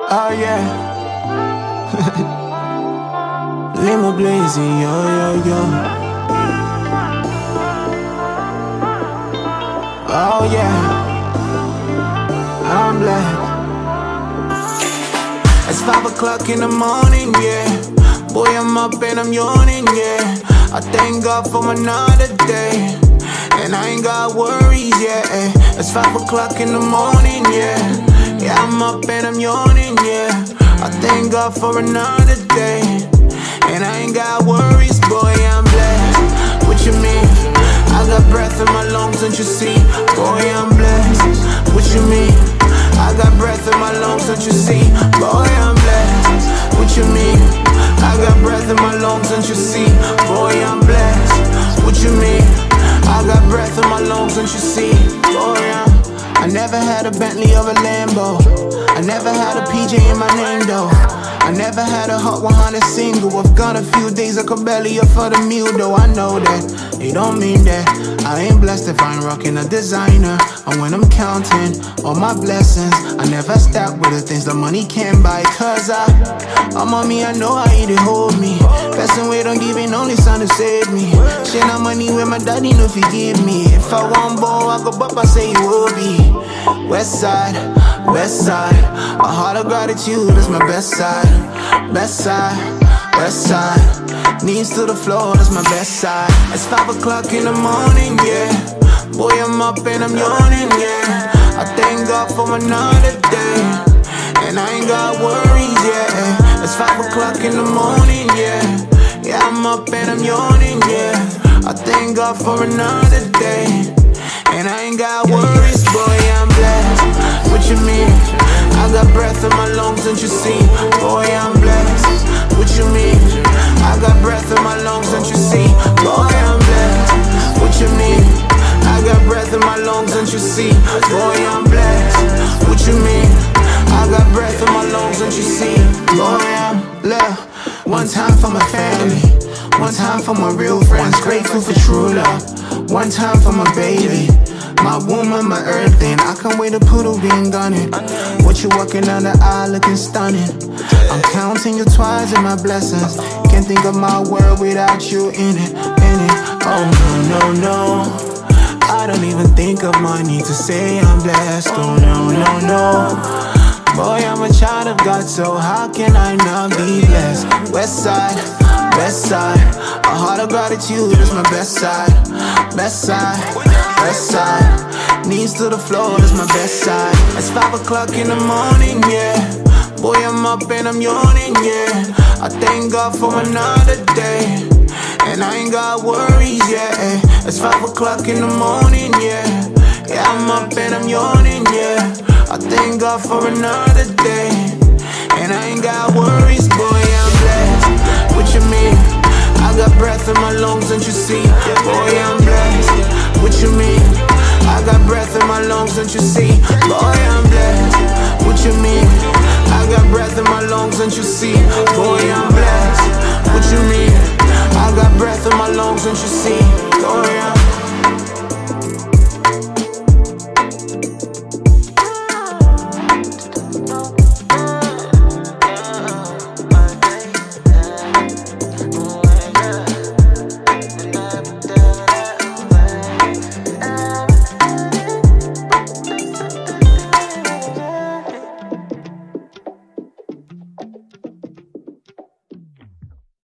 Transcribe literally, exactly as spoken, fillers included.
Oh yeah. Limo blazing, yo, yo, yo. Oh yeah. I'm black. It's five o'clock in the morning, yeah. Boy, I'm up and I'm yawning, yeah. I thank God for another day, and I ain't got worries, yeah. It's five o'clock in the morning, yeah. Yeah, I'm up and I'm yawning, yeah. I thank God for another day, and I ain't got worries, boy, I'm blessed. What you mean? I got breath in my lungs, don't you see? Boy, I'm blessed. What you mean? I got breath in my lungs, don't you see? Boy, I'm blessed. What you mean? I got breath in my lungs, don't you see? Boy, I'm blessed. What you mean? I got breath in my lungs, don't you see? Boy, I'm I never had a Bentley or a Lambo. I never had a P J in my name though. I never had a Hot one hundred single. I've got a few days I could barely afford a meal though. I know that, it don't mean that I ain't blessed if I ain't rocking a designer. And when I'm counting all my blessings, I never stop with the things that money can't buy. Cause I, I'm on me, I know how it hold me. Passing weight on giving only son to save me. Share no money with my daddy, no forgive me. If I want ball, I go up, I say you will be. West side, west side, a heart of gratitude is my best side. Best side, west side, knees to the floor, that's my best side. It's five o'clock in the morning, yeah. Boy, I'm up and I'm yawning, yeah. I thank God for another day, and I ain't got worries, yeah. It's five o'clock in the morning, yeah. Yeah, I'm up and I'm yawning, yeah. I thank God for another day, and I ain't got worries, boy, I'm blessed. What you mean? I got breath in my lungs, don't you see? Boy, I'm blessed. What you mean? I got breath in my lungs, don't you see? Boy, I'm blessed. What you mean? I got breath in my lungs, don't you see? Boy, I'm blessed. What you mean? I got breath in my lungs, don't you see? Boy, I'm blessed. One time for my family, one time for my real friends, grateful for true love. One time for my baby, my woman, my everything. I can't wait to put a ring on it. What you walking down the aisle looking stunning. I'm counting your twice and my blessings. Can't think of my world without you in it, in it. Oh no, no, no. I don't even think of money to say I'm blessed. Oh no, no, no. Boy, I'm a child of God, so how can I not be blessed? West side, west side, a heart of gratitude is my best side. Best side, west side, knees to the floor is my best side. It's five o'clock in the morning, yeah. Boy, I'm up and I'm yawning, yeah. I thank God for another day, and I ain't got worries, yeah. It's five o'clock in the morning, yeah. Yeah, I'm up and I'm yawning, yeah. I thank God for another day, and I ain't got worries, boy, I'm blessed. What you mean? I got breath in my lungs, don't you see? Boy, I'm blessed. What you mean? I got breath in my lungs, don't you see?